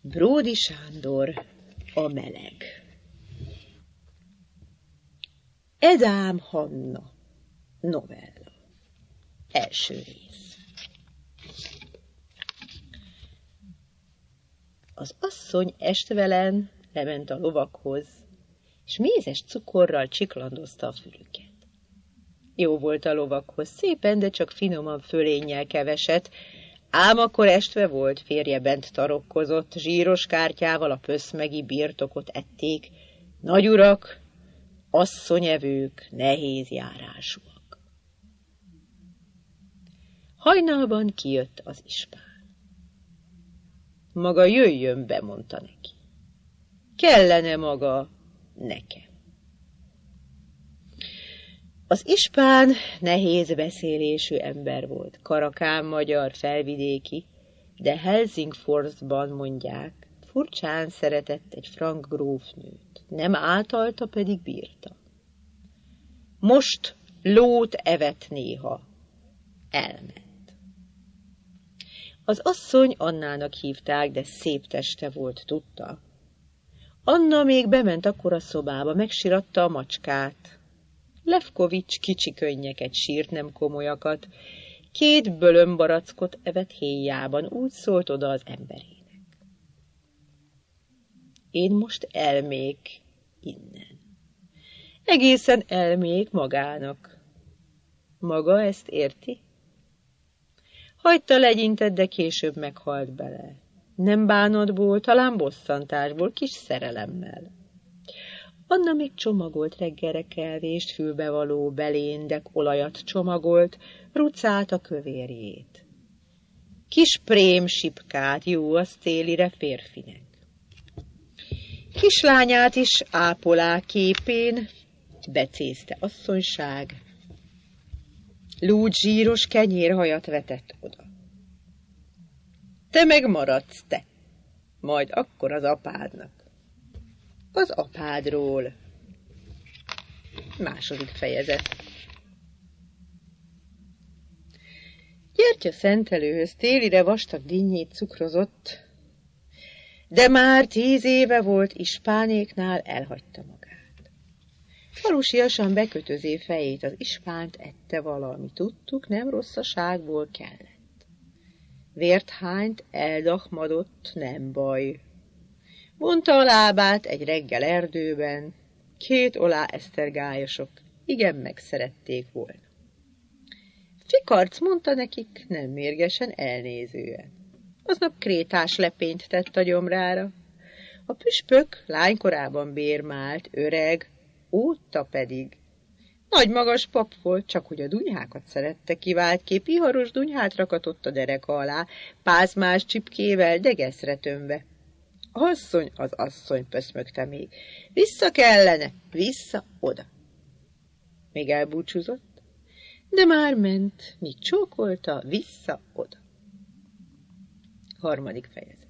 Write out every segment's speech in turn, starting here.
Bródy Sándor, a meleg. Edám Hanna, novella. Első rész. Az asszony estvelen lement a lovakhoz, és mézes cukorral csiklandozta a fülüket. Jó volt a lovakhoz, szépen, de csak finoman fölénnyel keveset, ám akkor estve volt, férje bent tarokkozott, zsíros kártyával a pöszmegi birtokot ették, nagyurak, asszonyevők, nehéz járásúak. Hajnalban kijött az ispán. Maga jöjjön be, mondta neki. Kellene maga nekem. Az ispán nehéz beszélésű ember volt, karakán magyar, felvidéki, de Helsingforsban mondják, furcsán szeretett egy frank grófnőt, nem átalta, pedig bírta. Most lót evett néha, elment. Az asszony Annának hívták, de szép teste volt, tudta. Anna még bement akkor a szobába, megsiratta a macskát. Lefkovics kicsi könnyeket sírt, nem komolyakat. 2 bölömbarackot evett héjjában, úgy szólt oda az emberének. Én most elmék innen. Egészen elmék magának. Maga ezt érti? Hagyta legyintett, de később meghalt bele. Nem bánatból, talán bosszantásból, kis szerelemmel. Anna még csomagolt reggelre kelvést, fülbevaló beléndek olajat csomagolt, rucált a kövérjét. Kis prém sipkát, jó az télire férfinek. Kislányát is ápolá képén becézte asszonyság. Lúd zsíros kenyérhajat vetett oda. Te meg maradsz, te, majd akkor az apádnak. Az apádról. Második fejezet. Gyertya szentelőhöz télire vastag dinnyét cukrozott, de már 10 éve volt ispánéknál, elhagyta magát. Falusiasan bekötözé fejét, az ispánt ette valami, tudtuk, nem rosszaságból kellett. Vért hányt, eldachmadott, nem baj. Vonta a lábát egy reggel erdőben, 2 olá esztergályosok, igen megszerették volna. Fikarc mondta nekik, nem mérgesen, elnézően. Aznap krétás lepényt tett a gyomrára. A püspök lánykorában bérmált, öreg, óta pedig. Nagy magas pap volt, csak hogy a dunyhákat szerette, kivált kép, iharos dunyhát rakatott a dereka alá, pázmás csipkével, de geszre tömve. Asszony, az asszony, pöszmögte még. Vissza kellene, vissza oda. Még elbúcsúzott, de már ment, mit csókolta, vissza oda. 3. fejezet.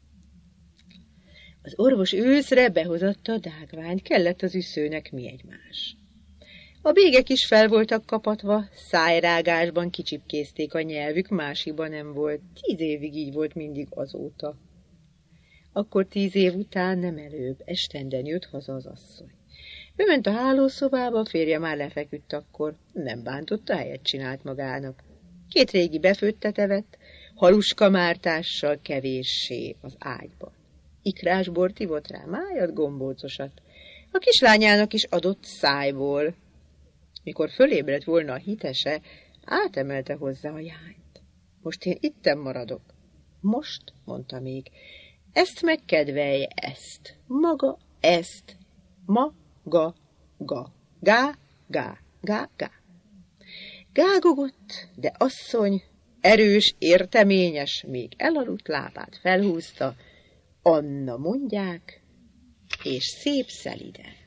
Az orvos őszre behozatta a dágványt, kellett az üszőnek mi egymás. A bégek is fel voltak kapatva, szájrágásban kicsipkézték a nyelvük, másikban nem volt. 10 évig így volt mindig azóta. Akkor 10 év után nem előbb, estenden jött haza az asszony. Bement a hálószobába, a férje már lefeküdt akkor, nem bántotta, helyet csinált magának. 2 régi befőttet evett, haluska mártással kevéssé az ágyban. Ikrás bort ivott rá, májat, gombócosat. A kislányának is adott szájból. Mikor fölébredt volna a hitese, átemelte hozzá a jányt. Most én itten maradok. Most, mondta még, ezt megkedvelje, ezt, maga, ezt, maga, ga, gá, gá, gá, gá. Gágogott, de asszony, erős, érteményes, még elaludt lábát felhúzta, Anna mondják, és szép szeliden.